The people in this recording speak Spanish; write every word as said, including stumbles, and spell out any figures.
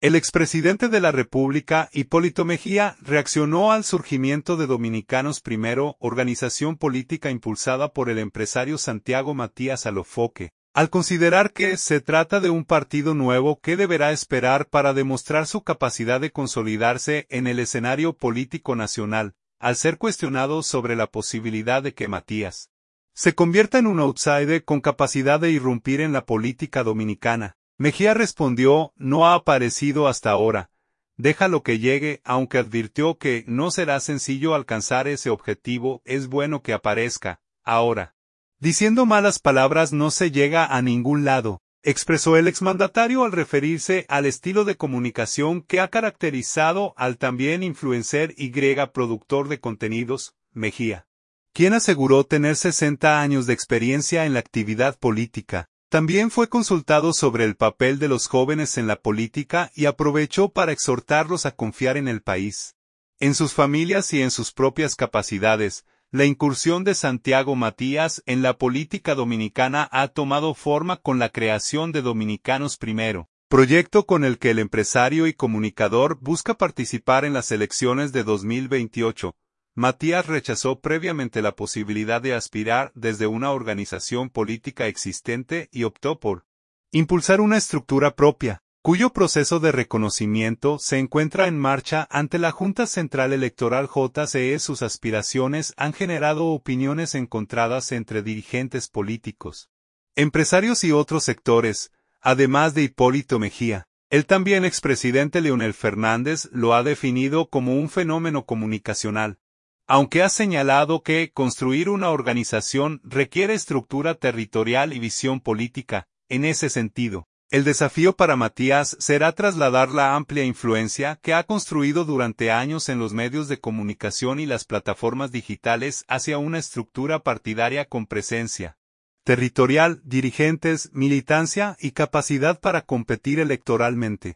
El expresidente de la República, Hipólito Mejía, reaccionó al surgimiento de Dominicanos Primero, organización política impulsada por el empresario Santiago Matías Alofoque, al considerar que se trata de un partido nuevo que deberá esperar para demostrar su capacidad de consolidarse en el escenario político nacional, al ser cuestionado sobre la posibilidad de que Matías se convierta en un outsider con capacidad de irrumpir en la política dominicana. Mejía respondió: no ha aparecido hasta ahora, déjalo que llegue, aunque advirtió que no será sencillo alcanzar ese objetivo, es bueno que aparezca, ahora. Diciendo malas palabras no se llega a ningún lado, expresó el exmandatario al referirse al estilo de comunicación que ha caracterizado al también influencer y productor de contenidos, Mejía, quien aseguró tener sesenta años de experiencia en la actividad política. También fue consultado sobre el papel de los jóvenes en la política y aprovechó para exhortarlos a confiar en el país, en sus familias y en sus propias capacidades. La incursión de Santiago Matías en la política dominicana ha tomado forma con la creación de Dominicanos Primero, proyecto con el que el empresario y comunicador busca participar en las elecciones de dos mil veintiocho. Matías rechazó previamente la posibilidad de aspirar desde una organización política existente y optó por impulsar una estructura propia, cuyo proceso de reconocimiento se encuentra en marcha ante la Junta Central Electoral J C E. Sus aspiraciones han generado opiniones encontradas entre dirigentes políticos, empresarios y otros sectores, además de Hipólito Mejía. El también expresidente Leonel Fernández lo ha definido como un fenómeno comunicacional, aunque ha señalado que construir una organización requiere estructura territorial y visión política. En ese sentido, el desafío para Matías será trasladar la amplia influencia que ha construido durante años en los medios de comunicación y las plataformas digitales hacia una estructura partidaria con presencia territorial, dirigentes, militancia y capacidad para competir electoralmente.